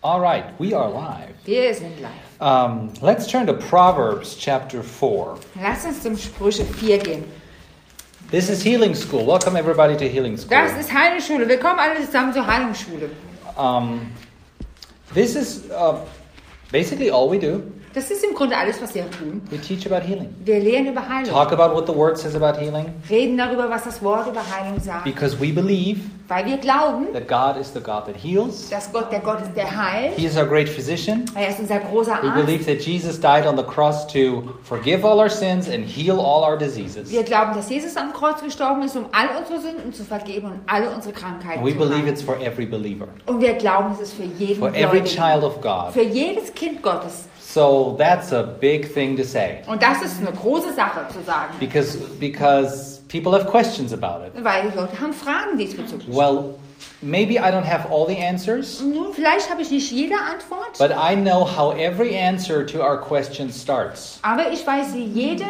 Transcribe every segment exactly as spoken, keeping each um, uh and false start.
All right, we are live. Wir sind live. Um, let's turn to Proverbs chapter four. Lass uns zum Sprüche vier gehen. This is Healing School. Welcome everybody to Healing School. Das ist Heilungsschule. Wir kommen alle zusammen zur Heilungsschule. Um, this is uh, basically all we do. Das ist im Grunde alles, was wir tun. We teach about healing. Wir lehren über Heilung. Talk about what the Word says about healing. Reden darüber, was das Wort über Heilung sagt. Because we believe Weil wir glauben, that God is the God that heals. dass Gott der Gott ist, der heilt. He is our great physician. Er ist unser großer We Arzt. believe that Jesus died on the cross to forgive all our sins and heal all our diseases. Wir glauben, dass Jesus am Kreuz gestorben ist, um all unsere Sünden zu vergeben und alle unsere Krankheiten And we zu believe heilen. it's for every believer. Und wir glauben, es ist für jeden For every Gläubigen. child of God. Für jedes Kind Gottes. So that's a big thing to say. Und das ist eine große Sache zu sagen. Because because people have questions about it. Weil die Leute haben Fragen diesbezüglich. Well, maybe I don't have all the answers, Nun, vielleicht habe ich nicht jede Antwort, but I know how every answer to our question starts. aber ich weiß, wie jede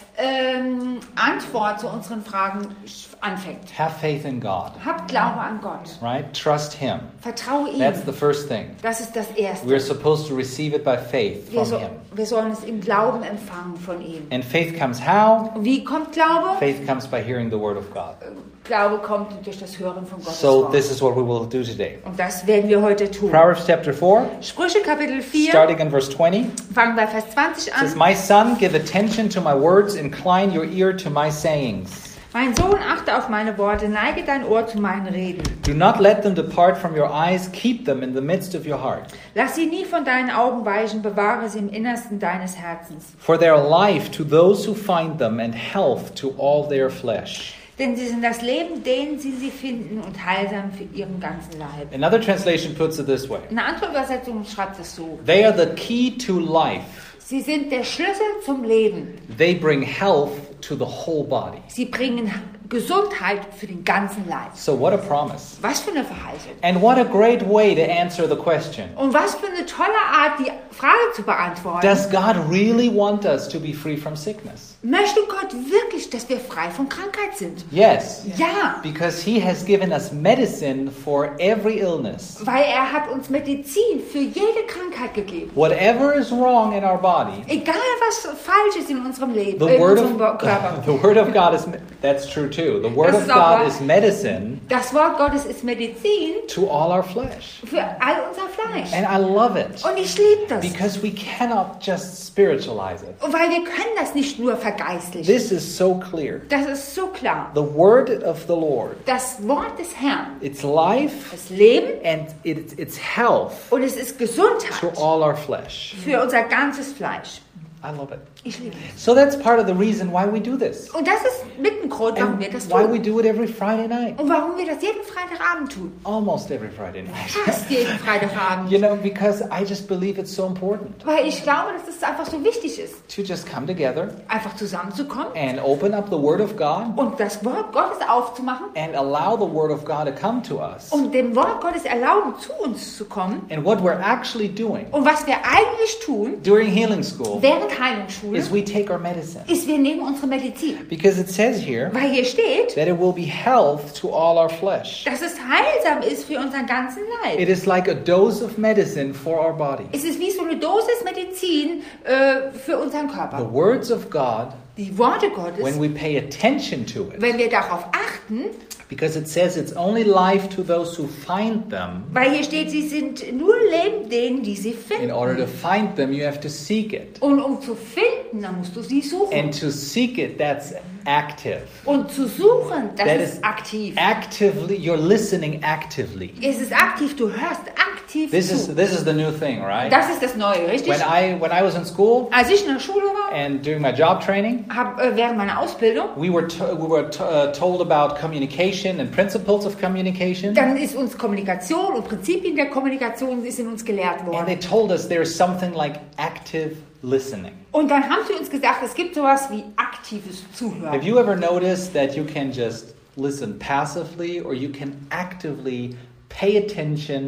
ähm, Antwort zu unseren Fragen anfängt. Have faith in God, Hab Glaube an Gott. right? Trust Him. Vertraue ihm. That's the first thing. Das ist das Erste. We're supposed to receive it by faith Wir, from so, Him. wir sollen es im Glauben empfangen von ihm. And faith comes how? Und wie kommt Glaube? Faith comes by hearing the Word of God. Glaube kommt durch das Hören von Gottes So Wort. this is what we will do today. Und das werden wir heute tun. Proverbs chapter four, Sprüche Kapitel vier, starting in verse twenty. fangen bei Vers zwanzig It says, an. My son, give attention to my words, incline your ear to my sayings. Mein Sohn, achte auf meine Worte, neige dein Ohr zu meinen Reden. Do not let them depart from your eyes, keep them in the midst of your heart. Lass sie nie von deinen Augen weichen, bewahre sie im Innersten deines Herzens. For they are life to those who find them, and health to all their flesh. Denn sie sind das Leben, denen sie sie finden, und heilsam für ihren ganzen Leib. Another translation puts it this way. Eine andere Übersetzung schreibt es so. They are the key to life. Sie sind der Schlüssel zum Leben. They bring health to the whole body. Sie bringen Gesundheit für den ganzen Leib. So what a promise. Was für eine Verheißung. And what a great way to answer the question. Und was für eine tolle Art, die Frage zu beantworten. Does God really want us to be free from sickness? Möchte Gott wirklich, dass wir frei von Krankheit sind? Yes. Ja, Because He has given us medicine for every illness. weil er hat uns Medizin für jede Krankheit gegeben. Whatever is wrong in our body, Egal was falsch ist in unserem Leben, the in word unserem of Körper. the word of God is that's true too. The word Das of ist auch God wahr. is medicine Das Wort Gottes ist Medizin to all our flesh. für all unser Fleisch. And I love it Und ich liebe das. because we cannot just spiritualize it. Und weil wir können das nicht nur vergeistlichen. This is so clear. Das ist so klar. The word of the Lord, Das Wort des Herrn, it's life das Leben and it's, it's health und es ist to Gesundheit all our flesh. für unser ganzes Fleisch. I love it. Ich liebe es. So that's part of the reason why we do this. Und das ist mit dem Grund, warum And wir das why we tun. do it every Friday night. Und warum wir das jeden Freitagabend tun. Almost every Friday night. Fast jeden Freitagabend. You know, because I just believe it's so important Weil ich glaube, dass es einfach so wichtig ist, to just come together einfach zusammenzukommen and open up the Word of God und das Wort Gottes aufzumachen and allow the Word of God to come to us. und dem Wort Gottes erlauben, zu uns zu kommen. And what we're actually doing Und was wir eigentlich tun, during Healing School während Heilungsschule, is we take our medicine. ist, wir nehmen unsere Medizin. Because it says here Weil hier steht, that it will be health to all our flesh. dass es heilsam ist für unseren ganzen Leib. It is like a dose of medicine for our body. Es ist wie so eine Dosis Medizin äh, für unseren The Körper. words of God, Die Worte Gottes, when we pay attention to it, wenn wir darauf achten, because it says it's only life to those who find them. weil hier steht, sie sind nur Leben denen, die sie In order to finden. find them, you have to seek it. Und um zu finden, dann musst du sie suchen. And to seek it, that's active. Und zu suchen, das That ist is aktiv. actively, you're listening actively. Es ist aktiv, du hörst aktiv This zu. is this is the new thing, right? Das ist das Neue, richtig? When I when I was in school Als ich in der Schule war, and doing my job training, hab, äh, während meiner Ausbildung, we were to, we were to, uh, told about communication and principles of communication. dann ist uns Kommunikation und Prinzipien der Kommunikation ist in uns gelehrt And they worden. told us there's something like active listening. Und dann haben sie uns gesagt, es gibt sowas wie aktives Zuhören. Have you ever noticed that you can just listen passively or you can actively pay attention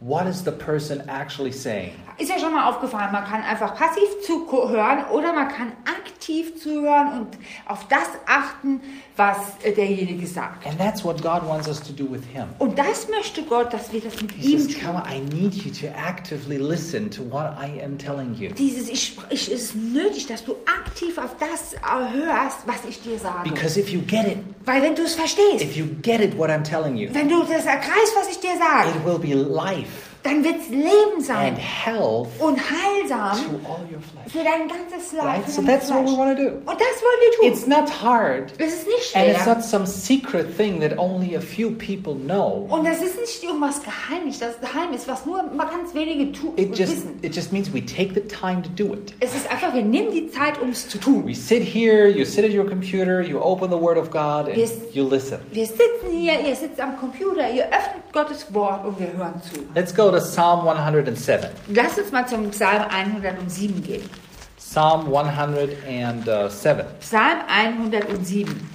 what is the person actually saying? Ist ja schon mal aufgefallen, man kann einfach passiv zuhören oder man kann aktiv zuhören und auf das achten, was äh, derjenige sagt. And that's what God wants us to do with Him. Und das möchte Gott, dass wir das mit He ihm says, tun. come on, I need you to actively listen to what I am telling you. Dieses, ich, ich, es ist nötig, dass du aktiv auf das äh, hörst, was ich dir sage. Because if you get it, Weil wenn du es verstehst, if you get it what I'm telling you, wenn du das ergreifst, was ich dir sage, it will be life dann wird es Leben sein and health und heilsam to all your flesh. für dein ganzes Leib. Right? für So dein that's what we Fleisch. want to do. Und das wollen wir tun. It's not hard. Es ist nicht And it's schwer. not some secret thing that only a few people know. Und das ist nicht irgendwas Geheimnis, das geheim ist, was nur mal ganz wenige tu- It just wissen. it just means we take the time to do it. Es ist einfach, wir nehmen die Zeit, um es zu tun. We sit here, you sit at your computer, you open the Word of God, and Yes. you listen. Wir sitzen hier, ihr sitzt am Computer, ihr öffnet Gottes Wort und wir hören zu. Let's go to Psalm one hundred seven. Lasst uns mal zum Psalm hundertsieben gehen. Psalm one hundred seven. Psalm hundertsieben.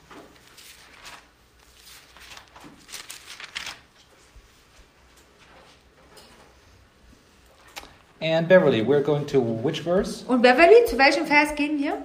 And Beverly, we're going to which verse? Und Beverly, zu welchem Vers gehen wir?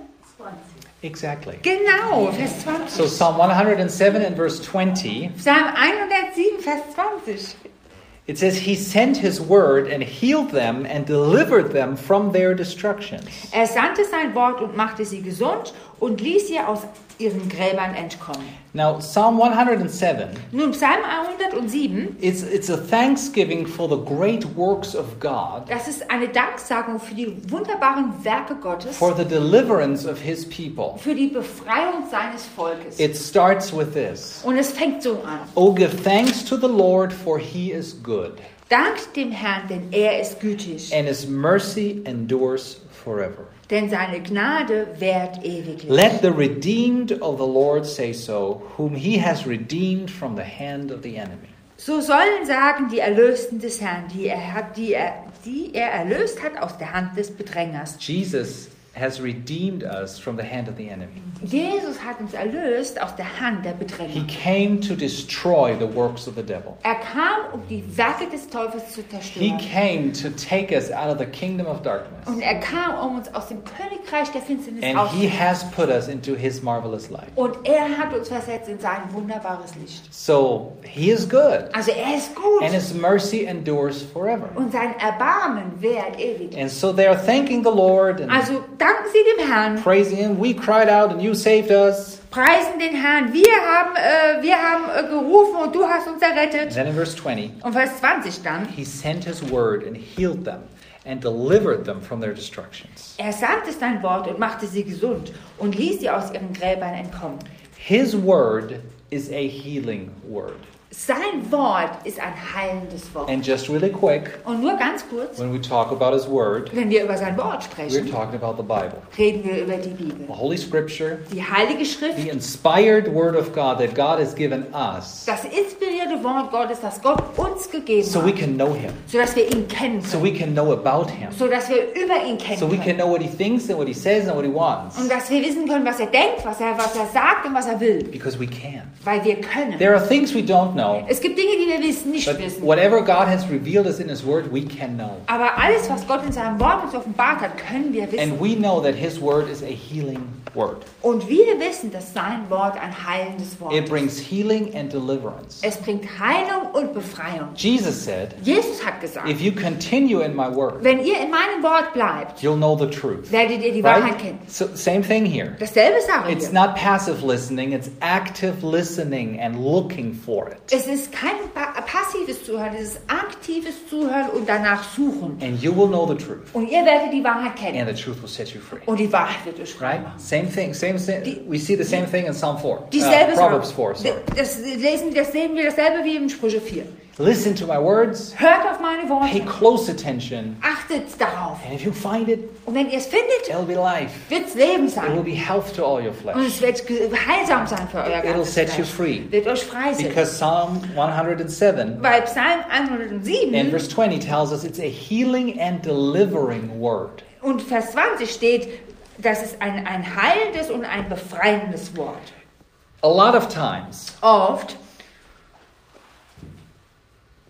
Exactly. Genau, Vers zwanzig. So Psalm one hundred seven and verse twenty, Psalm hundertsieben, Vers zwanzig. it says, He sent His word and healed them and delivered them from their destructions. Er sandte sein Wort und machte sie gesund und ließ sie aus ihren Gräbern entkommen. Now, Psalm one hundred seven, Nun, Psalm hundertsieben, it's, it's a thanksgiving for the great works of God, das ist eine Danksagung für die wunderbaren Werke Gottes, for the deliverance of His people. für die Befreiung seines Volkes. It starts with this. Und es fängt so an. Oh, give thanks to the Lord, for He is good, Dankt dem Herrn, denn er ist gütig, and His mercy endures forever. denn seine Gnade währt ewiglich. Let the redeemed of the Lord say so, whom He has redeemed from the hand of the enemy. So sollen sagen die Erlösten des Herrn, die er, hat, die, er, die er erlöst hat aus der Hand des Bedrängers. Jesus has redeemed us from the hand of the enemy. Jesus hat uns erlöst aus der Hand der He Bedränger. came to destroy the works of the devil. Er kam, um die Werke des Teufels zu He zerstören. came to take us out of the kingdom of darkness. Und er kam, um uns aus dem Königreich der Finsternis And He auszuführen. has put us into His marvelous light. Und er hat uns versetzt in sein wunderbares Licht. So He is good, Also er ist gut. and His mercy endures forever. Und sein Erbarmen währt ewig. And so they are thanking the Lord and Also danken Sie dem Herrn, praising Him. We cried out and You saved us. preisen den Herrn. Wir haben, äh, wir haben äh, gerufen und du hast uns And errettet. then in verse twenty, Und Vers zwanzig dann. He sent His word and healed them and delivered them from their destructions. Er sandte sein Wort und machte sie gesund und ließ sie aus ihren Gräbern entkommen. His word is a healing word. Sein Wort ist ein heilendes Wort. And just really quick, Und nur ganz kurz, when we talk about His word, wenn wir über sein Wort we're sprechen, talking about the Bible. reden wir über die Bibel. The Holy Scripture, Die Heilige Schrift, the inspired word of God that God has given us das inspirierte Wort Gottes, das Gott uns gegeben so we hat, can know Him, sodass wir ihn kennen so können, we can know about Him, sodass wir über ihn so we kennen can können. know what He thinks and what He says and what He wants, Und dass wir wissen können, was er denkt, was er, was er sagt und was er will. because we can. Weil wir können. There are things we don't know, Es gibt Dinge, die wir wissen, nicht but wissen. whatever God has revealed us in His word, we can know. Aber alles, was Gott in seinem Wort uns offenbart hat, können wir wissen. And we know that His word is a healing word. Und wir wissen, dass sein Wort ein heilendes Wort It ist. brings healing and deliverance. Es bringt Heilung und Befreiung. Jesus said, Jesus hat gesagt, if you continue in my word, wenn ihr in meinem Wort bleibt, you'll know the truth. werdet ihr die Wahrheit Right? kennen. So same thing here. Dasselbe sage It's ich. not passive listening, it's active listening and looking for it. Es ist kein pa passives Zuhören, es ist aktives Zuhören und danach suchen. And you will know the truth. Und ihr werdet die Wahrheit kennen. And the truth will set you free. Und die Wahrheit wird euch frei Right? machen. Same thing. Same, same Die- we see the same thing in Psalm four. Uh, Dieselbe Proverbs Sache. four, sorry. Das, lesen, das sehen wir dasselbe wie in Sprüche vier. Listen to my words, Hört auf meine pay Worte, close attention, achtet darauf. and if you find it, Und wenn ihr es findet, it'll be life. wird es Leben It will sein. be health to all your Und flesh. es wird ge- heilsam sein für euer It'll ganzes set you Fleisch. free. Wird euch freisetzen. Because Psalm one hundred seven Weil Psalm and hundertsieben verse twenty tells us it's a healing and delivering word. und Vers zwanzig steht, das ist ein, ein heilendes und ein befreiendes Wort. A lot of times, Oft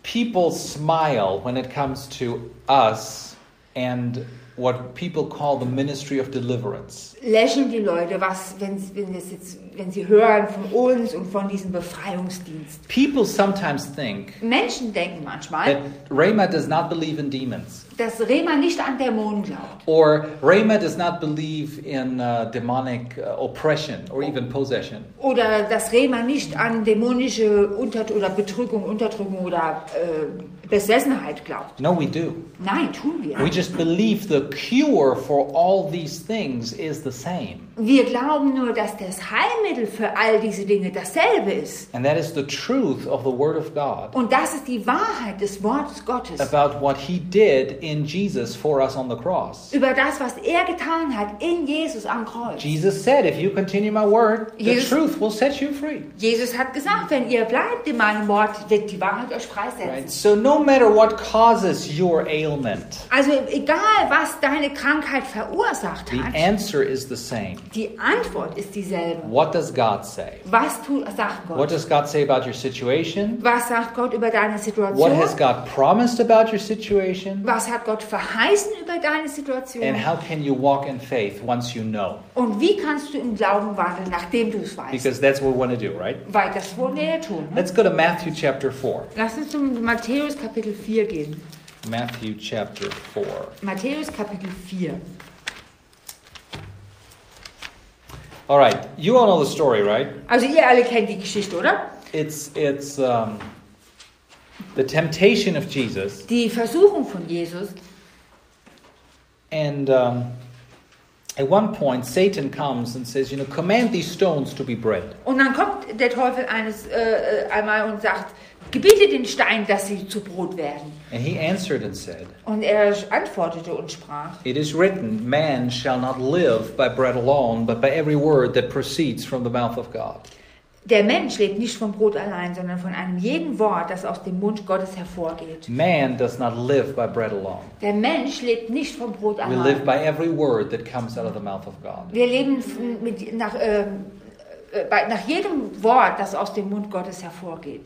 people smile when it comes to us and what people call the ministry of deliverance. Lächeln die Leute, was, wenn, wenn, es jetzt, wenn sie hören von uns und von diesem Befreiungsdienst. People sometimes think Menschen denken manchmal, that Rhema does not believe in demons. dass Rema nicht an Dämonen glaubt. Or Rhema does not believe in uh, demonic uh, oppression or even possession. Oder dass Rema nicht an dämonische Unter- oder Betrügung, Unterdrückung oder äh, Besessenheit glaubt. No, we do. Nein, tun wir. We just believe the cure for all these things is the same. Wir glauben nur, dass das Heilmittel für all diese Dinge dasselbe ist. And that is the truth of the Word of God Und das ist die Wahrheit des Wortes Gottes. about what He did in Jesus for us on the cross. Über das, was er getan hat in Jesus am Kreuz. Jesus said, if you continue my word, the Jesus- truth will set you free. Jesus hat gesagt, wenn ihr bleibt in meinem Wort, wird die Wahrheit euch freisetzen. Right? So no matter what causes your ailment, Also egal, was deine Krankheit verursacht the hat, answer is the same. die Antwort ist dieselbe. What does God say? Was tut, sagt Gott? What does God say about your situation? Was sagt Gott über deine What Situation? has God promised about your situation? Was hat Gott verheißen über deine Situation? And how can you walk in faith once you know? Und wie kannst du im Glauben wandeln, nachdem du es weißt? Because that's what we want to do, right? Weil das wollen wir ja tun. Ne? Let's go to Matthew chapter four. Lass uns zum Matthäus Kapitel vier gehen. Matthew chapter four. Matthäus Kapitel vier. All right, you all know the story, right? Also ihr alle kennt die Geschichte, oder? It's it's um, the temptation of Jesus, Die Versuchung von Jesus. and um, at one point Satan comes and says, you know, command these stones to be bread. Und dann kommt der Teufel eines äh, äh, einmal und sagt, gebiete den Stein, dass sie zu Brot werden. And he answered and said, Und er antwortete und sprach, it is written, man shall not live by bread alone, but by every word that proceeds from the mouth of God. der Mensch lebt nicht vom Brot allein, sondern von einem jeden Wort, das aus dem Mund Gottes hervorgeht. Man does not live by bread alone. Der Mensch lebt nicht vom Brot We live allein. by every word that comes out of the mouth of God. Wir leben mit, nach, ähm, äh, bei, nach jedem Wort, das aus dem Mund Gottes hervorgeht.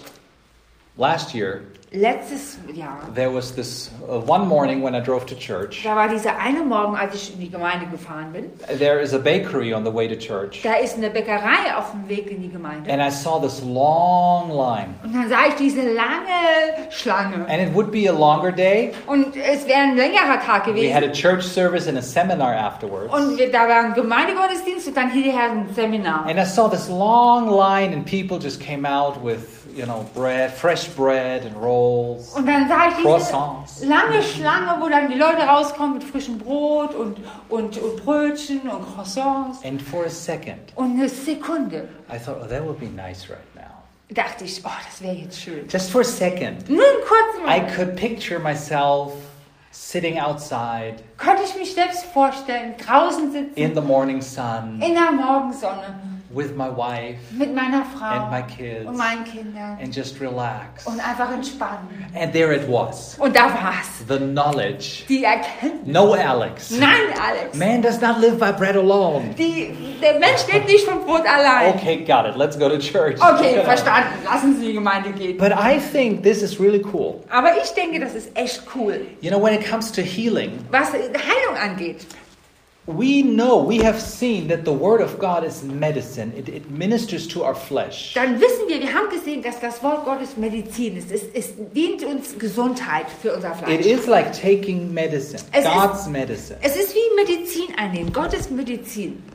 Last year, Letztes Jahr, there was this uh, one morning when I drove to church. da war dieser eine Morgen, als ich in die Gemeinde gefahren bin, There is a bakery on the way to church, da ist eine Bäckerei auf dem Weg in die Gemeinde. and I saw this long line. Und dann sah ich diese lange Schlange. And it would be a longer day. Und es wäre ein längerer Tag We had gewesen. a church service and a seminar afterwards. Und wir, da war ein Gemeindegottesdienst und dann hinterher ein Seminar. And I saw this long line, and people just came out with, you know, bread, fresh bread and rolls. Und dann sah ich Croissants. diese lange Schlange, wo dann die Leute rauskommen mit frischem Brot und, und, und Brötchen und Croissants. And for a second, Und eine Sekunde I thought, oh, that would be nice right now. dachte ich, oh, das wäre jetzt schön. Just for a second, Nur einen kurzen I Moment could picture myself sitting outside konnte ich mich selbst vorstellen, draußen sitzen, in the morning sun in der Morgensonne, with my wife mit meiner Frau and my kids und meinen Kindern and just relax. und einfach entspannen. And there it was, Und da war's. the knowledge. Die Erkenntnis. No, Alex. Nein, Alex. Man does not live by bread alone. Die, der Mensch lebt nicht vom Brot allein. Okay, got it. Let's go to church. Okay, verstanden. Lassen Sie in die Gemeinde gehen. But I think this is really cool. Aber ich denke, das ist echt cool. You know, when it comes to healing, Was Heilung angeht. we know, we have seen that the Word of God is medicine. It, it ministers to our flesh. Dann wissen wir, wir haben gesehen, dass das Wort Gottes Medizin ist. Es, es dient uns Gesundheit für unser It Fleisch. is like taking medicine, Es ist- God's medicine. Es ist wie Medizin einnehmen. Gottes Medizin.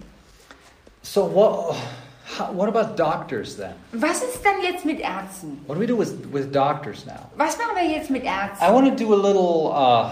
So what, how, what about doctors then? Was ist dann jetzt mit Ärzten? What do we do with, with doctors now? Was machen wir jetzt mit Ärzten? I want to do a little, uh,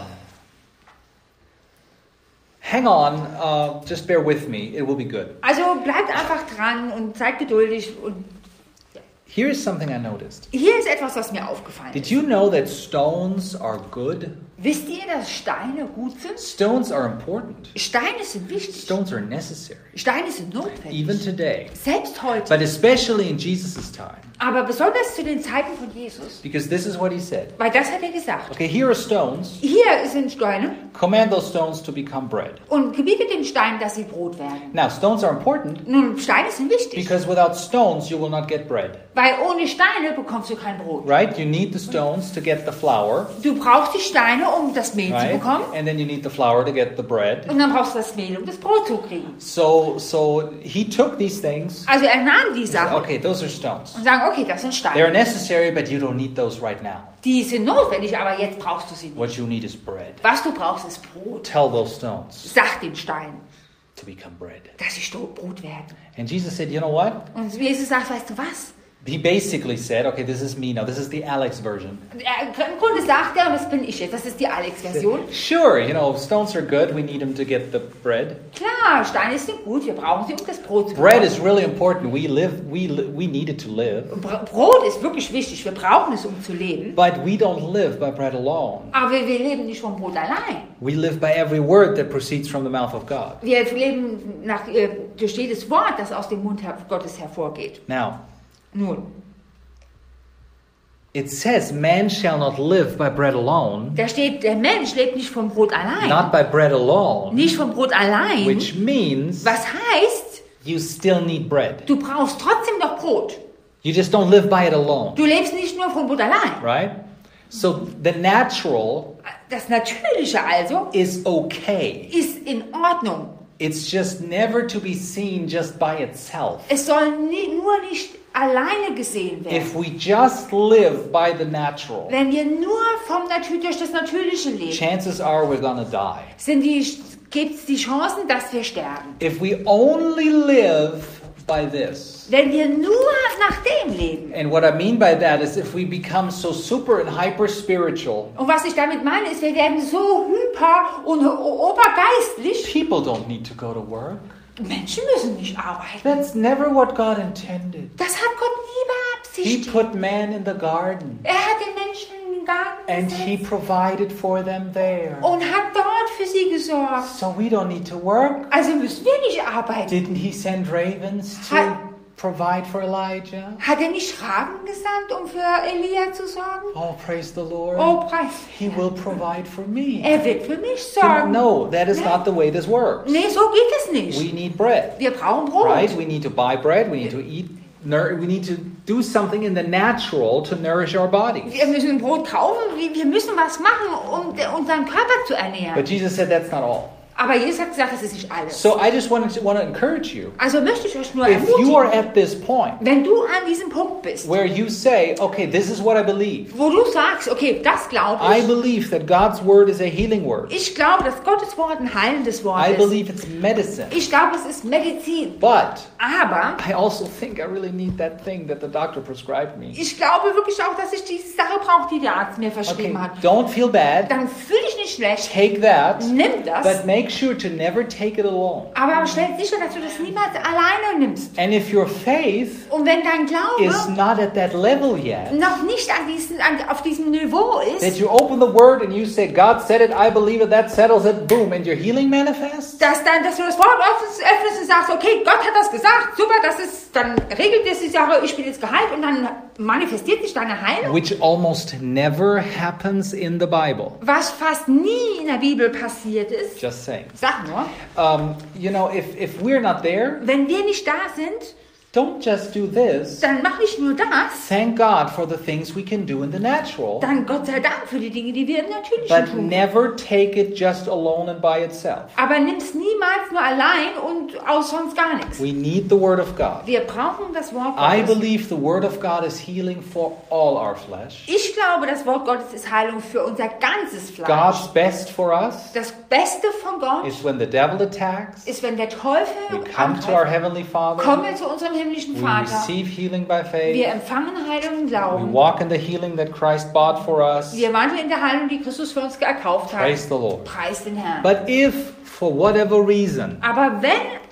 hang on, uh, just bear with me, it will be good. Also bleibt einfach dran und seid geduldig. Und Here is something I noticed. hier ist etwas, was mir aufgefallen Did ist. you know that stones are good? Wisst ihr, dass Steine gut sind? Stones are important. Steine sind wichtig. Stones are necessary, Steine sind notwendig. even today. Selbst heute. But especially in Jesus' time, Aber besonders zu den Zeiten von Jesus, because this is what he said. weil das hat er gesagt. Okay, here are stones. Hier sind Steine Command those stones to become bread. und gebiete den Steinen, dass sie Brot werden. Now, stones are important Nun, Steine sind wichtig, because without stones you will not get bread. weil ohne Steine bekommst du kein Brot. Right? You need the stones to get the flour, Du brauchst die Steine, um das Mehl zu right? bekommen, And then you need the flour to get the bread. und dann brauchst du das Mehl, um das Brot zu kriegen. So, so he took these things. Also er nahm die Sachen Okay, those are stones. und sagen, okay, das sind They're Steine. necessary, but you don't need those right now. Die sind notwendig, aber jetzt brauchst du sie nicht. What you need is bread. Was du brauchst, ist Brot. Tell those stones Sag den Steinen, to become bread. dass sie Sto- Brot werden. And Jesus said, you know what? Und Jesus sagt, weißt du was? He basically said, okay, this is me now. This is the Alex version. Er, Im Grunde sagt er, und das bin ich jetzt, das ist die Alex-Version. Sure, you know, stones are good. We need them to get the bread. Klar, Steine sind gut, wir brauchen sie, um das Brot zu Bread bekommen. is really important. We live, we li- we need it to live. Br- Brot ist wirklich wichtig, wir brauchen es, um zu leben. But we don't live by bread alone. Aber wir, wir leben nicht vom Brot allein. We live by every word that proceeds from the mouth of God. Wir leben nach, äh, durch jedes Wort, das aus dem Mund her- Gottes hervorgeht. Now, Nun, it says, man shall not live by bread alone, da steht, der Mensch lebt nicht vom Brot allein. not by bread alone, Nicht vom Brot allein. which means Was heißt, you still need bread. du brauchst trotzdem noch Brot. You just don't live by it alone, Du lebst nicht nur vom Brot allein. right? So the natural Das Natürliche also is okay. ist in Ordnung. It's just never to be seen just by itself. Es soll nie, nur nicht alleine gesehen werden. If we just live by the natural, Wenn wir nur vom Natür durch das Natürliche leben, chances are we're gonna die. sind die, gibt es die Chancen, dass wir sterben. If we only live by this, Wenn wir nur nach dem leben. and what I mean by that is if we become so super and hyper spiritual, Und was ich damit meine, ist, wir werden so hyper und o- obergeistlich. people don't need to go to work. Menschen müssen nicht arbeiten. That's never what God intended. Das hat Gott nie He beabsichtigt. put man in the garden Er hat den Menschen in den Garten and he gesetzt provided for them there. und hat dort für sie gesorgt. So we don't need to work. Also müssen wir nicht arbeiten. Didn't he send ravens to Hat- provide for Elijah? Hat er nicht Raben gesandt, um für Elia zu sorgen? Oh, praise the Lord. Oh, preis. He will provide for me. Er wird für mich sorgen. No, that is not the way this works. Nee, so geht es nicht. We need bread, Wir brauchen Brot. right? We need to buy bread. We need to eat. Nur- We need to do something in the natural to nourish our bodies. Wir müssen Brot kaufen. Wir wir müssen was machen, um de- unseren Körper zu ernähren. But Jesus said that's not all. Aber Jesus hat gesagt, das ist nicht alles. So I just wanted to want to encourage you. Also möchte ich euch nur If you are ermutigen, at this point wenn du an diesem Punkt bist, where you say, okay, this is what I believe. wo du sagst, okay, das glaube I ich. believe that God's word is a healing word. Ich glaube, dass Gottes Wort ein heilendes Wort I ist. believe it's medicine. Ich glaube, es ist Medizin. But Aber I also think I really need that thing that the doctor prescribed me. ich glaube wirklich auch, dass ich diese Sache brauche, die der Arzt mir Okay, verschrieben hat. don't feel bad. Dann fühle ich nicht schlecht. Take that. Nimm das. But make sure to never take it alone. Aber stell sicher, dass du das niemals alleine nimmst. And if your faith Und wenn dein is Glaube not at that level yet, noch nicht an diesen, an, auf diesem Niveau that ist, you open the word and you say, God said it, I believe it, that settles it, boom, and your healing manifests, dass, dann, dass du das Wort öffnest, öffnest und sagst, okay, Gott hat das gesagt, super, das ist, dann regelt es die Sache, ich bin jetzt geheilt und dann manifestiert sich deine Heilung. which almost never happens in the Bible. Was fast nie in der Bibel passiert ist, Just saying. sag nur, Um, you know, if, if we're not there, wenn wir nicht da sind, don't just do this. dann mach nicht nur das, Thank God for the things we can do in the natural, dann Gott sei Dank für die Dinge, die wir im Natürlichen but tun. never take it just alone and by itself. Aber nimm's niemals nur allein und aus sonst gar nichts. We need the Word of God. Wir brauchen das Wort I Gottes. believe the Word of God is healing for all our flesh. Ich glaube, das Wort Gottes ist Heilung für unser ganzes Fleisch. God's best for us Das Beste von Gott is when the devil attacks, ist, wenn der Teufel we come to our angreift, Heavenly Father, kommen wir zu unserem himmlischen we Vater. receive healing by Wir faith, empfangen Heilung im we Glauben. walk in the healing that Christ bought for us. Wir wandeln in der Heilung, die Christus für uns erkauft hat. Praise the Lord. Preis den Herrn. But if, for whatever reason, Aber wenn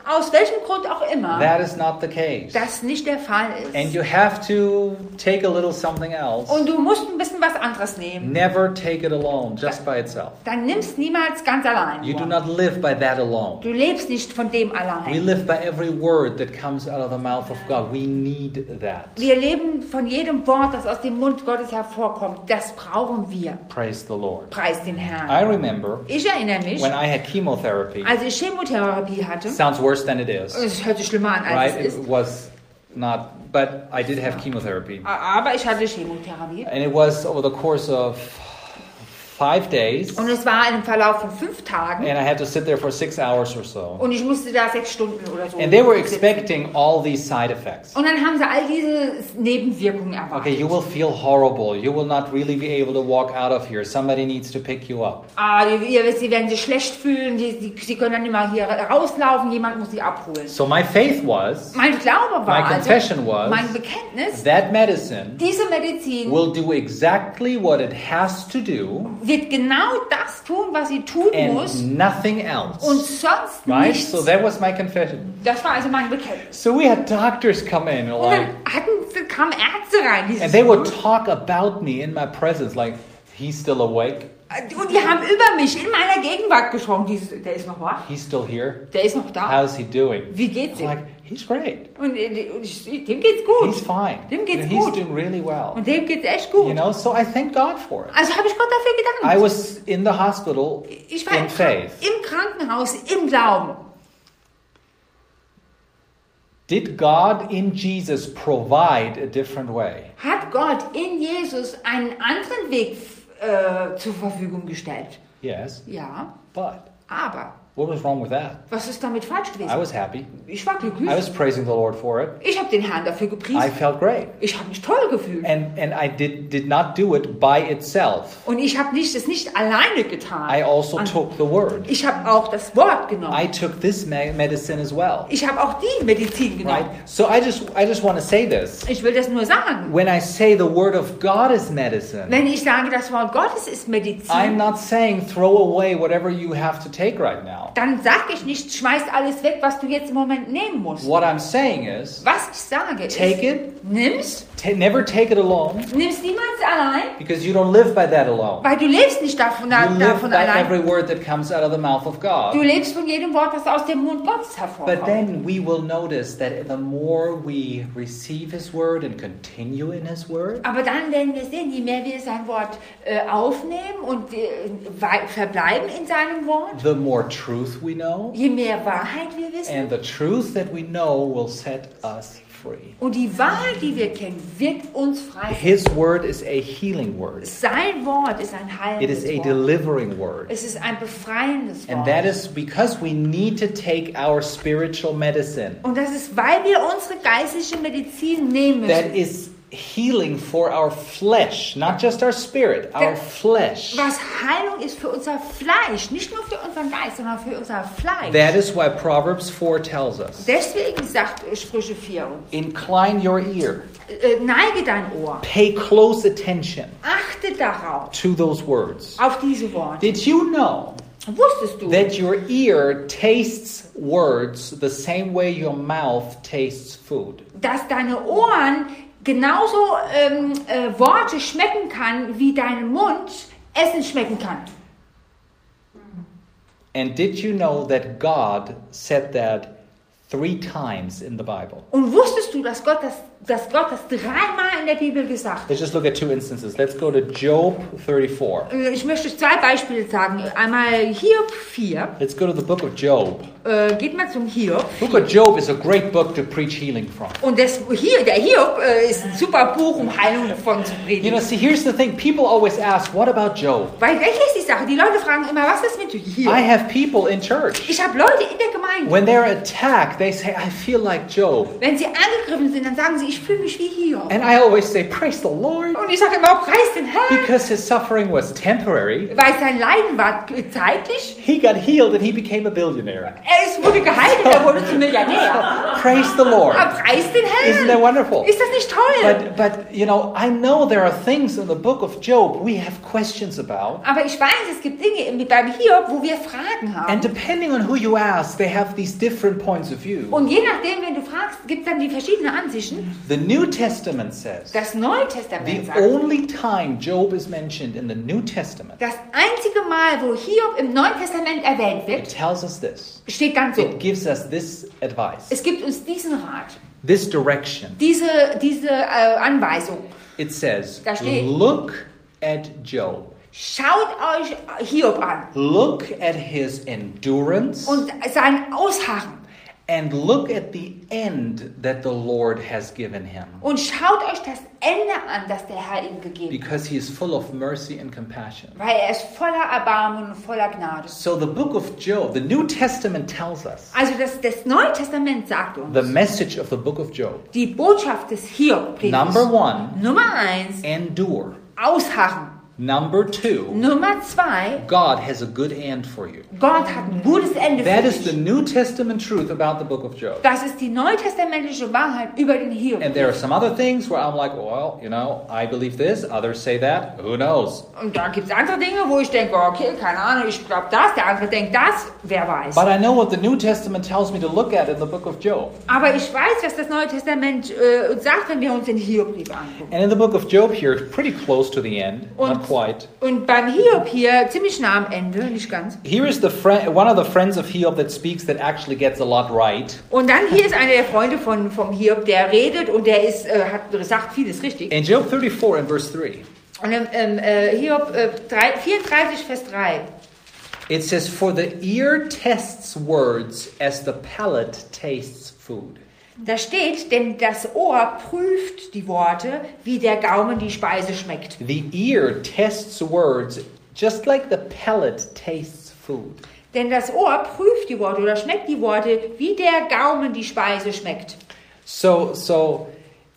aus welchem Grund auch immer, that is not the case. das nicht der Fall And ist. you have to take a little something else. Und du musst ein bisschen was anderes nehmen. Never take it alone, just by itself. Dann nimmst niemals ganz allein. You do nur. not live by that alone. Du lebst nicht von dem We allein. live by every word that comes out of the mouth of God. We need that. Wir leben von jedem Wort, das aus dem Mund Gottes hervorkommt. Das brauchen wir. Praise the Lord. Preis den Herrn. I remember Ich erinnere mich, when I had chemotherapy. als ich Chemotherapie hatte, Sounds worse than it is, es hört sich schlimmer an, als right? es It ist, was not, but I did have chemotherapy. aber ich hatte Chemotherapie. And it was over the course of five days. Und es war im Verlauf von fünf Tagen And I had to sit there for six hours or so. und ich musste da sechs Stunden oder so And they were sitzen. expecting all these side effects. Und dann haben sie all diese Nebenwirkungen erwartet. Okay, you will feel horrible. You will not really be able to walk out of here. Somebody needs to pick you up. Ah, die, ihr wisst, sie werden sich schlecht fühlen, die, die, sie können dann nicht mal hier rauslaufen, jemand muss sie abholen. So my faith was, Mein Glaube war, my confession also, was, mein Bekenntnis, that medicine diese Medizin will do exactly what it has to do wird genau das tun, was sie tun muss and nothing und else. sonst Right? nichts. So that was my confession. Das war also mein Bekenntnis. So we had doctors come in Und like, dann hatten, kamen Ärzte rein, dieses and they would Mal. talk about me in my presence like, he's still awake, Und die haben über mich in meiner Gegenwart gesprochen. Dieses, der ist noch wach, he's still here, der ist noch da. how's he doing? Wie geht's I'm ihm? like, he's great, Und, äh, und ich- dem geht's gut. he's fine, Dem geht's he's gut. doing really well. Und dem geht's echt gut. You know, so I thank God for it. Also habe ich Gott dafür I gedankt. was in the hospital Ich war in im, faith. im Krankenhaus im Glauben. Did God in Jesus provide a different way? Hat Gott in Jesus einen anderen Weg äh, zur Verfügung gestellt? Yes, Ja, but aber what was wrong with that? was ist damit falsch I gewesen? was happy. Ich war glücklich. I was praising the Lord for it. Ich habe den Herrn dafür I gepriesen. felt great. Ich habe mich toll gefühlt. And and I did did not do it by itself. Und ich habe nicht, es nicht alleine getan. I also Und took the word. ich habe auch das Wort genommen. I took this me- medicine as well. Ich habe auch die Medizin genommen. Right? So I just I just want to say this. Ich will das nur sagen. When I say the word of God is medicine, Wenn ich sage, das Wort Gottes ist I'm Medizin, not saying throw away whatever you have to take right now. dann sage ich nicht, schmeiß alles weg, was du jetzt im Moment nehmen musst. What I'm saying is Was ich sage ist, take it, nimm's, ta- never take it alone nimm's niemals allein, because you don't live by that alone. weil du lebst nicht davon, You live davon by allein. every word that comes out of the mouth of Du God. lebst von jedem Wort, das aus dem Mund Gottes But hervorkommt. then we will notice that the more we receive His word and continue in His word, Aber dann werden wir sehen, je mehr wir sein Wort äh, aufnehmen und äh, wei- verbleiben in seinem Wort, the more truth we know, je mehr Wahrheit wir wissen. and the truth that we know will set us free. Und die Wahrheit, die wir kennen, wird uns frei. His word is a healing word. Sein Wort ist ein It is heilendes a Wort. delivering word. Es ist ein befreiendes And Wort. that is because we need to take our spiritual medicine. Und das ist, weil wir unsere geistliche Medizin nehmen That müssen. is healing for our flesh, not just our spirit, our flesh. Was Heilung ist für unser Fleisch, nicht nur für unseren Geist, sondern für unser Fleisch. That is why Proverbs four tells us, Deswegen sagt Sprüche vier uns, incline your ear, äh, neige dein Ohr, pay close attention achte darauf, to those words. auf diese Worte. Did you know Wusstest du, that your ear tastes words the same way your mouth tastes food? dass deine Ohren genauso ähm, äh, Worte schmecken kann, wie dein Mund Essen schmecken kann? And did you know that God said that three times in the Bible? Und wusstest du, dass Gott das, dass Gott das dreimal in der Bibel gesagt hat? Let's just look at two instances. Let's go to Job thirty-four. Äh, Ich möchte zwei Beispiele sagen. Einmal Hiob vier. Let's go to the book of Job. Äh, geht mal zum Hiob. The book of Job is a great book to preach healing from. Und das, hier, der Hiob äh, ist ein super Buch, um Heilung von zu You know, predigen. see, here's the thing. People always ask, what about Job? Weil welche ist die Sache? Die Leute fragen immer, was ist mit I Hiob? have people in church. Ich habe Leute in der Gemeinde. When they're attacked, they say, I feel like Job. Wenn sie angegriffen sind, dann sagen sie, ich fühle mich wie Hiob. And I always say, praise the Lord. Und ich sage immer, preis den Herrn. Because his suffering was temporary. Weil sein Leiden war zeitlich. He got healed and he became a billionaire. Er ist, wurde geheilt und er wurde zum Millionär. Praise the Lord. Aber preis den Isn't that Herrn. wonderful? Ist das nicht toll? But, but, you know, I know there are things in the book of Job we have questions about. Aber ich weiß, weiß, es gibt Dinge wie beim Hiob, wo wir Fragen haben. And depending on who you ask, they have these different points of view. Und je nachdem, wenn du fragst, gibt es dann die verschiedenen Ansichten. The New Testament says Das Neue the Testament sagt, only time Job is mentioned in the New Testament, das einzige Mal, wo Hiob im Neuen Testament erwähnt it wird, tells us this. steht ganz so. It gives us this advice, Es gibt uns diesen Rat, this direction. diese, diese äh, Anweisung. It says, Da steht- look at Job. Schaut euch Hiob an Look at his endurance und sein Ausharren. and look at the end that the Lord has given him. Und schaut euch das Ende an, das der Herr ihm gegeben hat. Because he is full of mercy and compassion. Weil er ist voller Erbarmen und voller Gnade. So the book of Job, the New Testament tells us, Also das, das Neue Testament sagt uns, the message of the book of Job. die Botschaft des Hiob-Briefes. Number one, Nummer eins, endure. ausharren. Number two, Nummer zwei, God has a good end for you. Gott hat ein gutes Ende That für is the dich. New Testament truth about the book of Job. Das ist die neutestamentliche Wahrheit über den Hiob. And there are some other things where I'm like, well, you know, I believe this, others say that, who knows? Und da gibt es andere Dinge, wo ich denke, okay, keine Ahnung, ich glaube das, der andere denkt das, wer weiß. But I know what the New Testament tells me to look at in the book of Job. Aber ich weiß, was das Neue Testament äh, uns sagt, wenn wir uns den Hiob-Brief angucken. And in the book of Job here, pretty close to the end, not Und, quite. und beim Hiob hier, ziemlich nah am Ende, nicht ganz. Here is the friend, one of the friends of Hiob that speaks that actually gets a lot right. Und dann hier ist einer der Freunde von, vom Hiob, der redet und der ist, äh, hat, sagt vieles richtig. In Job thirty-four and verse three, Und ähm, äh, Hiob äh, drei, vierunddreißig, Vers drei. it says, for the ear tests words as the palate tastes food. Da steht, denn das Ohr prüft die Worte, wie der Gaumen die Speise schmeckt. The ear tests words just like the palate tastes food. Denn das Ohr prüft die Worte oder schmeckt die Worte, wie der Gaumen die Speise schmeckt. So, so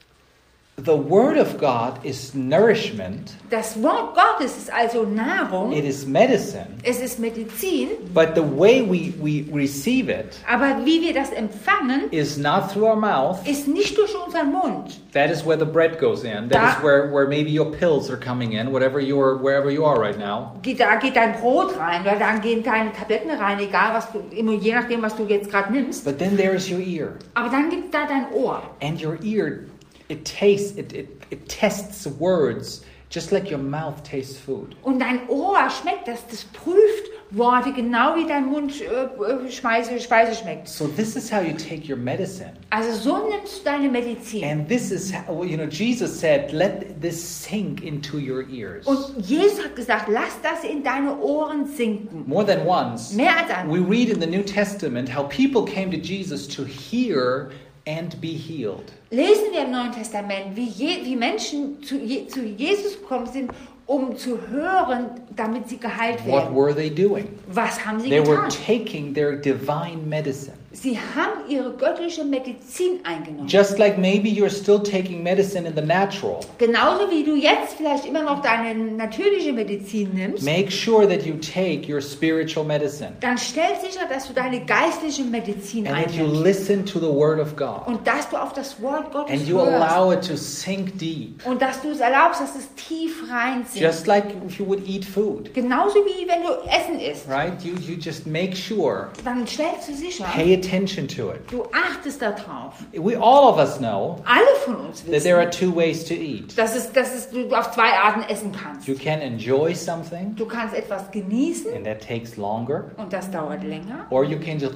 the word of God is nourishment. Das Wort Gottes ist also Nahrung, It is medicine. es ist Medizin, But the way we, we receive it aber wie wir das empfangen, is not through our mouth. ist nicht durch unseren Mund. That is where the bread goes in. That Da- is where, where maybe your pills are coming in, whatever you are, wherever you are right now. Geht- Da geht dein Brot rein, oder dann gehen deine Tabletten rein, egal was du, immer je nachdem, was du jetzt gerade nimmst. But then there is your ear. Aber dann gibt da dein Ohr. And your ear, it tastes, it, it, it tests words just like your mouth tastes food. Und dein Ohr schmeckt das, das prüft Worte, genau wie dein Mund äh, äh, Speise, Speise schmeckt. So this is how you take your medicine. Also so nimmst du deine Medizin. And this is how, you know, Jesus said, let this sink into your ears. Und Jesus hat gesagt, lass das in deine Ohren sinken. More than once, Mehr als we einmal. read in the New Testament how people came to Jesus to hear and be healed. Lesen wir im Neuen Testament, wie, je, wie Menschen zu, je, zu Jesus gekommen sind, um zu hören, damit sie geheilt What werden. were they doing? Was haben sie They were getan? taking their divine medicine. Sie haben ihre göttliche Medizin eingenommen. Just like maybe you're still taking medicine in the natural. Genauso wie du jetzt vielleicht immer noch deine natürliche Medizin nimmst, Make sure that you take your spiritual medicine dann stell sicher, dass du deine geistliche Medizin and that you einnimmst. listen to the Word of God Und dass du auf das Wort Gottes and you hörst. allow it to sink deep. Und dass du es erlaubst, dass es tief reinsinkt. Just like if you would eat food, Genauso wie wenn du Essen isst. right? You, you just make sure, Dann stellst du sicher, pay attention to it. du achtest darauf. We all of us know Alle von uns that there are wissen, two ways to eat. dass, es, dass es, du auf zwei Arten essen kannst. You can enjoy something, Du kannst etwas genießen and that takes longer, und das dauert länger. or you can just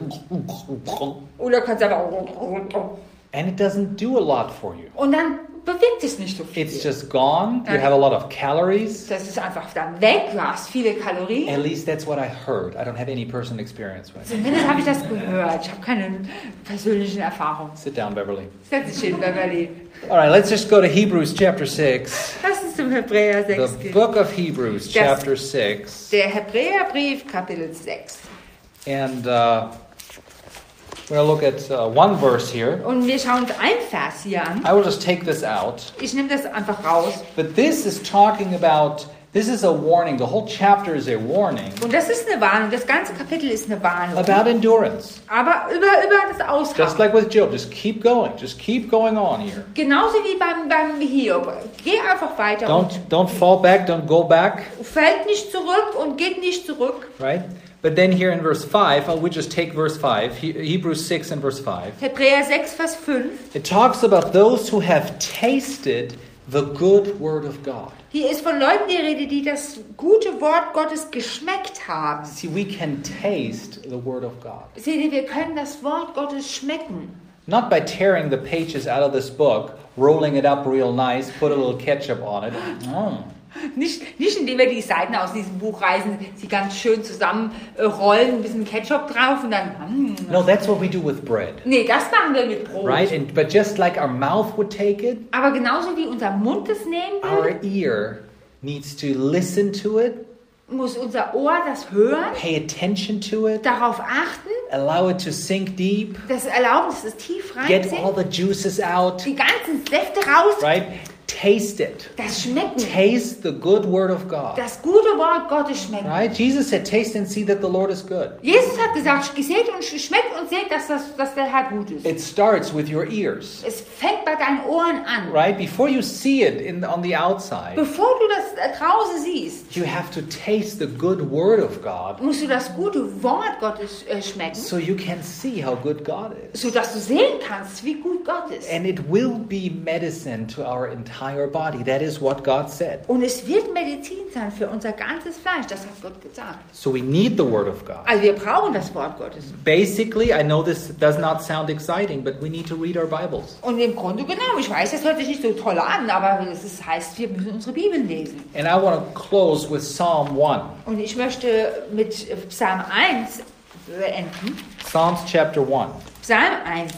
Oder kannst einfach... and it doesn't do a lot for you. Und dann bewegt es nicht so viel. It's just gone. You have a lot of calories. Das ist einfach dann weg, du hast viele Kalorien. At least that's what I heard. I don't have any personal experience with it. Zumindest habe ich das gehört. Ich habe keine persönlichen Erfahrungen. Sit down, Beverly. Setz dich hin, Beverly. All right, let's just go to Hebrews chapter six. Lass uns zum Hebräer sechs The gehen. book of Hebrews, Yes. chapter six. Der Hebräerbrief, Kapitel sechs. And uh, we're going to look at uh, one verse here. Und wir schauen uns ein Vers hier an. I will just take this out. Ich nehme das einfach raus. But this is talking about This is a warning. The whole chapter is a warning Und das ist eine Warnung. Das ganze Kapitel ist eine Warnung. about endurance. Aber über, über das Just Ausharren. like with Job, just keep going. Just keep going on here. Genauso wie beim, beim Hiob. Geh einfach weiter. Don't don't fall back, don't go back, Und fällt nicht zurück und geht nicht zurück. right? But then here in verse five, I would just take verse five, He- Hebrews six and verse five. Hebräer sechs, Vers fünf. It talks about those who have tasted the good word of God. Hier ist von Leuten die Rede, die das gute Wort Gottes geschmeckt haben. See, we can taste the word of God. Seht ihr, wir können das Wort Gottes schmecken. Not by tearing the pages out of this book, rolling it up real nice, put a little ketchup on it. Mm. Nicht, nicht indem wir die Seiten aus diesem Buch reißen, sie ganz schön zusammenrollen, ein bisschen Ketchup drauf und dann... Mm. No, that's what we do with bread. Nee, das machen wir mit Brot. Right? And, but just like our mouth would take it, Aber genauso wie unser Mund es nehmen our will, ear needs to listen to it, muss unser Ohr das hören, pay attention to it, darauf achten, allow it to sink deep, das erlauben, dass es tief get all reinsinkt, the juices out, die ganzen Säfte raus, right? Taste it. das Schmecken, Taste the good word of God. das gute Wort Gottes schmecken. Right? Jesus said, taste and see that the Lord is good. Jesus hat gesagt, seht und schmeckt und seht, dass, das, dass der Herr gut ist. It starts with your ears. Es fängt bei deinen Ohren an. Right? Before you see it in, on the outside, Bevor du das äh, draußen siehst, you have to taste the good word of God musst du das gute Wort Gottes äh, schmecken, so you can see how good God is. sodass du sehen kannst, wie gut Gott ist. And it will be medicine to our entire body. That is what God said. Und es wird Medizin sein für unser ganzes Fleisch, das hat Gott gesagt. So we need the word of God. Also wir brauchen das Wort Gottes. Basically, I know this does not sound exciting, but we need to read our Bibles. Und im Grunde genommen, ich weiß, das hört sich nicht so toll an, aber das ist, heißt, wir müssen unsere Bibeln lesen. And I want to close with Psalm one. Und ich möchte mit Psalm eins beenden. Psalms chapter one. Psalm eins.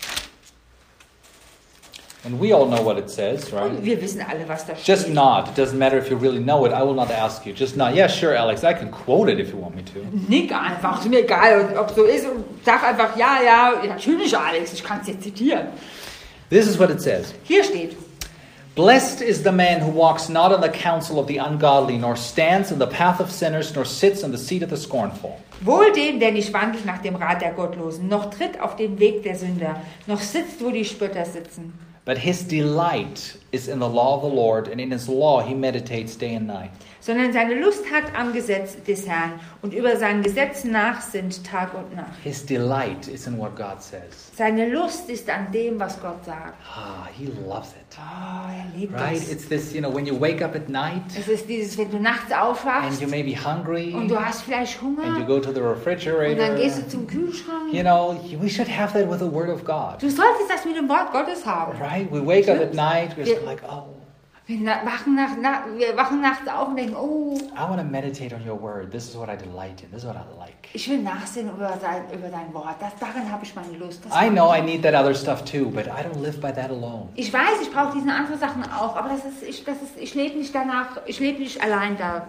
And we all know what it says, right? Und wir wissen alle, was da steht. Just nod. It doesn't matter if you really know it. I will not ask you. Just nod. Yeah, sure, Alex. I can quote it if you want me to. Nick einfach, ist mir egal, ob so ist. Und sag einfach, ja, ja, natürlich, Alex, ich kann es jetzt zitieren. This is what it says. Hier steht, Blessed is the man who walks not in the counsel of the ungodly, nor stands in the path of sinners, nor sits in the seat of the scornful. wohl dem, der nicht wandelt nach dem Rat der Gottlosen, noch tritt auf dem Weg der Sünder, noch sitzt, wo die Spötter sitzen. But his delight is in the law of the Lord, and in his law he meditates day and night. Sondern seine Lust hat am Gesetz des Herrn und über sein Gesetz nachsinnt Tag und Nacht. His delight is in what God says. Seine Lust ist an dem, was Gott sagt. Ah, he loves it. Oh, er liebt Right? das. It's this, you know, when you wake up at night Es ist dieses, wenn du nachts and aufwachst you may be hungry und du hast vielleicht and you Hunger go to the und dann refrigerator. gehst du zum Kühlschrank. You know, we should have that with the Word of God. Du solltest das mit dem Wort Gottes haben. Right? We wake up at night, we're just like, oh, Wir na- wachen, nach, na, wir wachen nachts auf und denken, oh, I want to meditate on your Word. This is what I delight in. This is what I like. ich will nachsehen über, sein, über dein Wort. Das, daran habe ich meine Lust. Das I mag know ich. I need that other stuff too, but I don't live by that alone. Ich weiß, ich brauche diese anderen Sachen auch, aber das ist, ich, das ist, ich lebe nicht danach, ich lebe nicht allein dabei.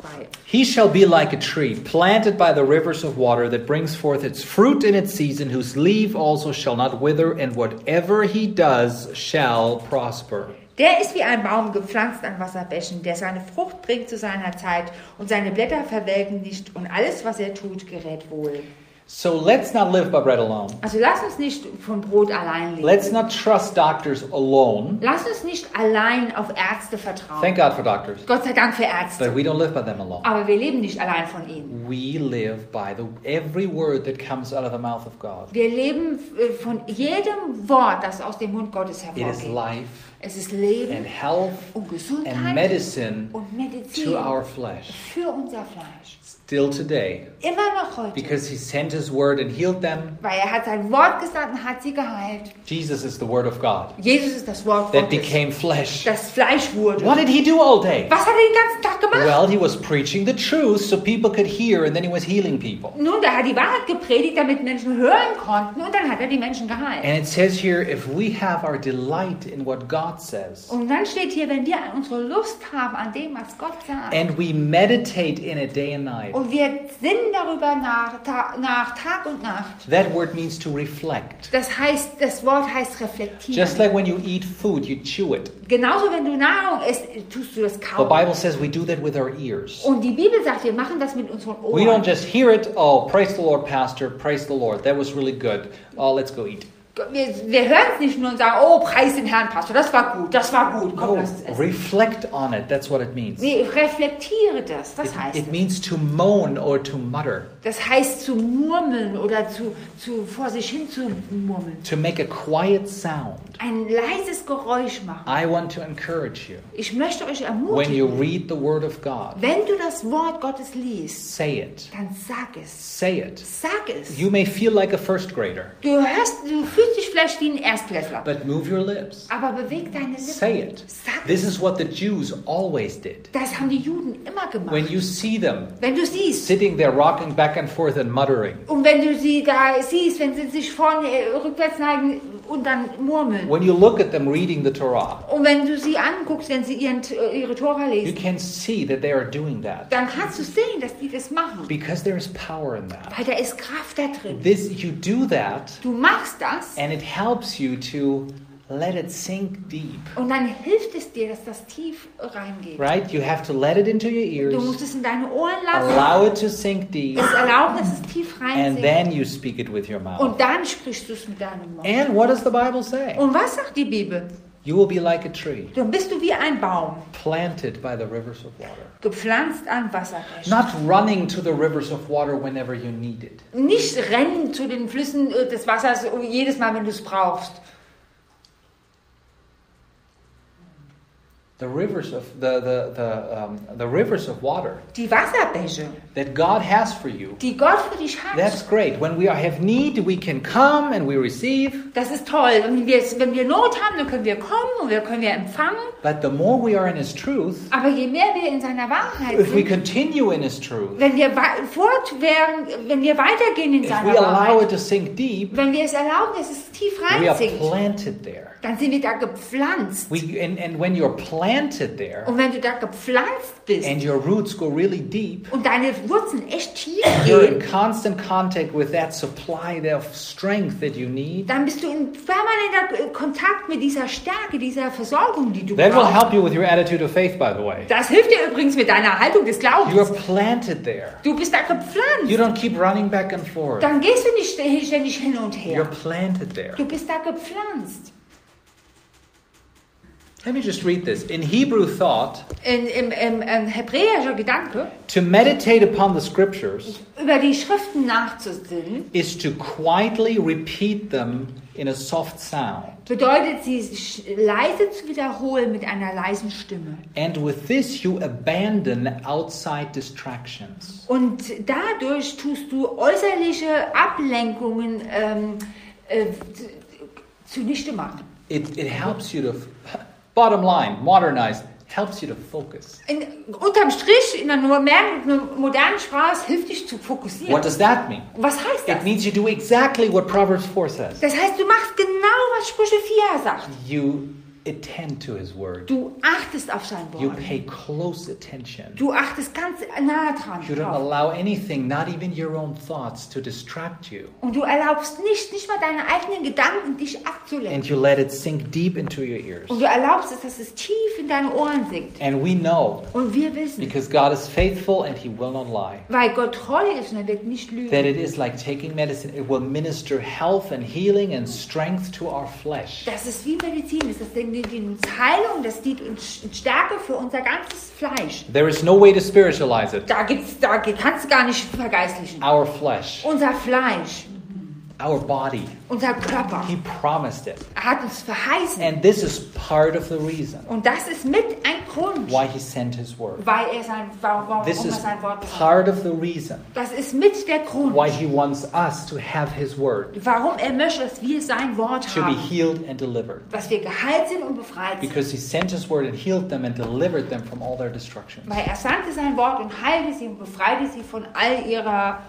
He shall be like a tree planted by the rivers of water that brings forth its fruit in its season, whose leaf also shall not wither, and whatever he does shall prosper. Der ist wie ein Baum gepflanzt an Wasserbächen, der seine Frucht bringt zu seiner Zeit und seine Blätter verwelken nicht und alles, was er tut, gerät wohl. So let's not live by bread alone. Also lass uns nicht vom Brot allein leben. Let's not trust doctors alone. Lass uns nicht allein auf Ärzte vertrauen. Thank God for doctors. Gott sei Dank für Ärzte. But we don't live by them alone. Aber wir leben nicht allein von ihnen. We live by the every word that comes out of the mouth of God. Wir leben äh, von jedem Wort, das aus dem Mund Gottes It is hervorgeht. life Es ist Leben and health und and Gesundheit medicine und Medizin to our flesh. für unser Fleisch. Still today. Immer noch heute. Because he sent his word and healed them. Weil er hat sein Wort gesandt und hat sie geheilt. Jesus is the word of God Jesus ist das Wort that Gottes, became flesh. das Fleisch wurde. What did he do all day? Was hat er den ganzen Tag gemacht? Well, he was preaching the truth so people could hear, and then he was healing people. Nun, er hat die Wahrheit gepredigt, damit Menschen hören konnten und dann hat er die Menschen geheilt. And it says here, if we have our delight in what God God says, Und dann steht hier, wenn wir unsere Lust haben an dem, was Gott sagt, and we meditate in it day and night, und wir sinnen darüber nach, ta- nach Tag und Nacht. that word means to reflect. Das heißt, das Wort heißt reflektieren. Just like when you eat food, you chew it. Genauso, wenn du Nahrung isst, tust du das The kauen. Bible says we do that with our ears. Und die Bibel sagt, wir machen das mit unseren We don't Ohren. just hear it, oh, praise the Lord, Pastor, praise the Lord. That was really good. Oh, let's go eat. Wir, wir hören es nicht nur und sagen, oh, preis den Herrn, Pastor, das war gut, das war gut, komm, No, lass es essen. reflect on it. That's what it means. Nee, reflektiere das, das It, heißt it es. means to moan or to mutter, Das heißt zu murmeln oder zu, zu vor sich hin zu murmeln. to make a quiet sound. Ein leises Geräusch machen. I want to encourage you. Ich möchte euch When you ermutigen, read the Word of God, wenn du das Wort Gottes liest, say it. dann sag es. Say it. Sag es. You may feel like a first grader, Du hörst, du fühlst dich vielleicht wie ein Erstklässler, but move your lips. aber beweg deine Lippen. Say it. Sag This es. is what the Jews always did. Das haben die Juden immer gemacht. When you see them Wenn du siehst, sitting there rocking back and forth and muttering, und wenn du sie da siehst, wenn sie sich vorne äh, rückwärts neigen und dann murmeln, when you look at them reading the Torah, und wenn du sie anguckst, wenn sie ihren, äh, ihre Tora you lesen, can see that they are doing that dann kannst du sehen, dass die das machen. because there is power in that. Weil da ist Kraft da drin. This you do that Du machst das and it helps you to let it sink deep. und dann hilft es dir, dass das tief reingeht. Right? You have to let it into your Du ears, musst es in deine Ohren lassen, allow it to sink deep, es erlauben, dass es tief and reinsinkt then you speak it with your mouth. und dann sprichst du es mit deinem Mund. And what does the Bible say? Und was sagt die Bibel? You will be like a tree Dann bist du wie ein Baum, planted by the rivers of water. gepflanzt an Wasserbächen. Not running to the rivers of water whenever you need it. Nicht rennen zu den Flüssen äh, des Wassers äh, jedes Mal, wenn du es brauchst. The rivers of the the the um, the rivers of water Die Wasserbäche, that God has for you. die Gott für dich hat, That's great. When we are, have need, we can come and we receive. das ist toll. Wenn wir, wenn wir Not haben, dann können wir kommen und wir können wir empfangen. But the more we are in His truth, Aber je mehr wir in seiner Wahrheit if we sind, continue in His truth, wenn wir wei- fortwährend, wenn wir weitergehen in if seiner we allow Wahrheit, it to sink deep, wenn wir es erlauben, dass es tief we are reinsinkt, planted there. dann sind wir da gepflanzt. We and, and when you're planted there Und wenn du da gepflanzt bist and your roots go really deep, und deine Wurzeln echt tief you're in gehen, constant contact with that supply of strength that you need. dann bist du in permanenter äh, Kontakt mit dieser Stärke, dieser Versorgung, die du That will brauchst. help you with your attitude of faith, by the way. Das hilft dir übrigens mit deiner Haltung des Glaubens. You're planted there. Du bist da You gepflanzt. don't keep running back and forth. Dann gehst du nicht st- ständig hin und You're her. planted there. Du bist da gepflanzt. Let me just read this. In Hebrew thought, In, im, im, im hebräischer Gedanke, to meditate upon the scriptures über die Schriften nachzusinnen, is to quietly repeat them in a soft sound. bedeutet sie sch- leise zu wiederholen mit einer leisen Stimme. And with this you abandon outside distractions. Und dadurch tust du äußerliche Ablenkungen ähm, äh, zunichte machen. It, it helps you to, bottom line, modernized, helps you to focus. In, unterm Strich, in einer modernen, modernen Sprache, es hilft dich zu fokussieren. What does that mean? Was heißt das? It means you do exactly what Proverbs four says. Das heißt, du machst genau, was Sprüche vier sagt. You attend to his word. Du achtest auf sein You Wort. pay close attention. Du achtest ganz nah dran. You don't drauf. allow anything, not even your own thoughts, to distract you. Und du erlaubst nicht, nicht mal deine eigenen Gedanken, dich abzulenken. And you let it sink deep into your ears. Und du erlaubst es, dass es tief in deine Ohren sinkt. And we know, Und wir wissen, because God is faithful and he will not lie, weil Gott treu ist und er wird nicht that lügen, it is like taking medicine. It will minister health and healing and strength to our flesh. dass es wie Medizin ist. Das dient uns Heilung, das dient uns Stärke für unser ganzes Fleisch. There is no way to spiritualize it. Da gibt's, da kannst du gar nicht vergeistlichen. Our flesh, Unser Fleisch, our body, unser Körper, he promised it. er hat uns verheißen. And this is part of the reason Und das ist mit ein Grund, why he sent his word. weil er sein, warum, warum This er is sein Wort hat. part of the reason Das ist mit der Grund, why he wants us to have his word, warum er möchte, dass wir sein Wort to be haben. healed and delivered. Dass wir geheilt sind und befreit sind. Because he sent his word and healed them and delivered them from all their destructions. Weil er sandte sein Wort und heilte sie und befreite sie von all ihrer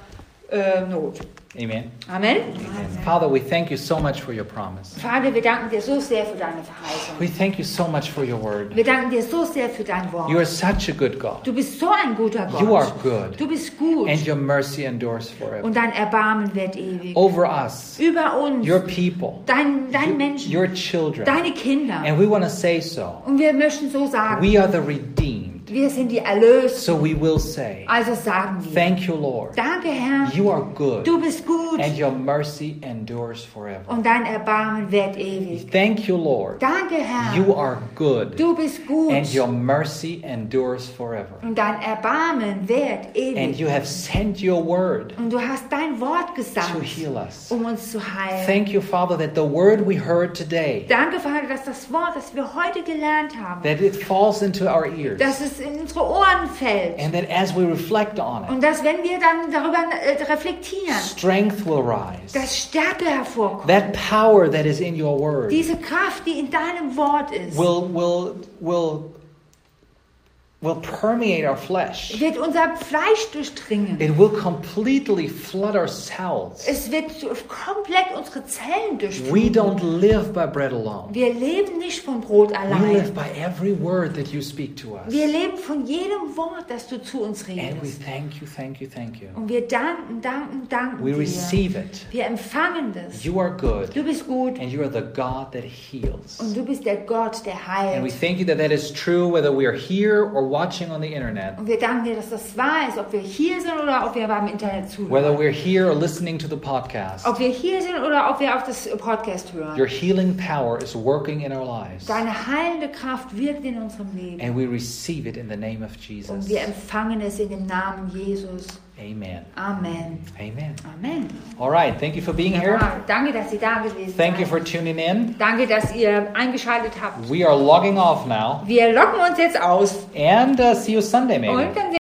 äh, Not. Amen. Amen. Father, we thank you so much for your promise. Vater, wir danken dir so sehr für deine Verheißung. We thank you so much for your word. Wir danken dir so sehr für dein Wort. You are such a good God. Du bist so ein guter Gott. You are good. Du bist gut. And your mercy endures forever. Und dein Erbarmen wird ewig. Over us, Über uns. your people, Dein, dein Menschen. your children. Deine Kinder. And we want to say so. Und wir möchten so sagen. We are the redeemed. Wir sind die Erlösten. So we will say, Also sagen wir. thank you, Lord. Danke, Herr. You are good. Du bist gut. And your mercy endures forever. Und dein Erbarmen wird ewig. Thank you, Lord. Danke, Herr. You are good. Du bist gut. And your mercy endures forever. Und dein Erbarmen wird ewig. And you have sent your word Und du hast dein Wort to gesandt, heal us. um uns zu heilen. Thank you, Father, that the word we heard today, Danke, Vater, dass das Wort, das wir heute gelernt haben, that it falls into our ears. dass es in unsere Ohren fällt. And that as we reflect on it, Und dass, wenn wir dann darüber äh, reflektieren, strength will rise. dass Stärke hervorkommt. That power that is in your word Diese Kraft, die in deinem Wort ist, will will will will permeate our flesh. wird unser Fleisch durchdringen. It will completely flood our cells. Es wird komplett unsere Zellen We durchdringen. don't live by bread alone. Wir leben nicht von Brot We allein. live by every word that you speak to us. Wir leben von jedem Wort, das du zu uns And we redest. thank you, thank you, thank you. Und wir danken, danken, danken We dir. receive it. Wir empfangen das. You are good, Du bist gut and you are the God that heals. und du bist der Gott, der And we heilt. thank you that that is true whether we are here or watching on the internet, Und wir danken dir, dass das wahr ist, ob wir hier sind oder ob wir beim Internet whether zuhören. we're here or listening to the podcast. Ob wir hier sind oder ob wir auf das Podcast hören. Your healing power is working in our lives, Deine heilende Kraft wirkt in unserem Leben. and we receive it in the name of Und Jesus. wir empfangen es in dem Namen Jesus. Amen. Amen. Amen. Amen. All right. Thank you for being here. Ja, danke, dass ihr da gewesen Thank you seid. for tuning in. Danke, dass ihr eingeschaltet habt. We are logging off now, Wir locken uns jetzt aus. and uh, see you Sunday maybe. Und dann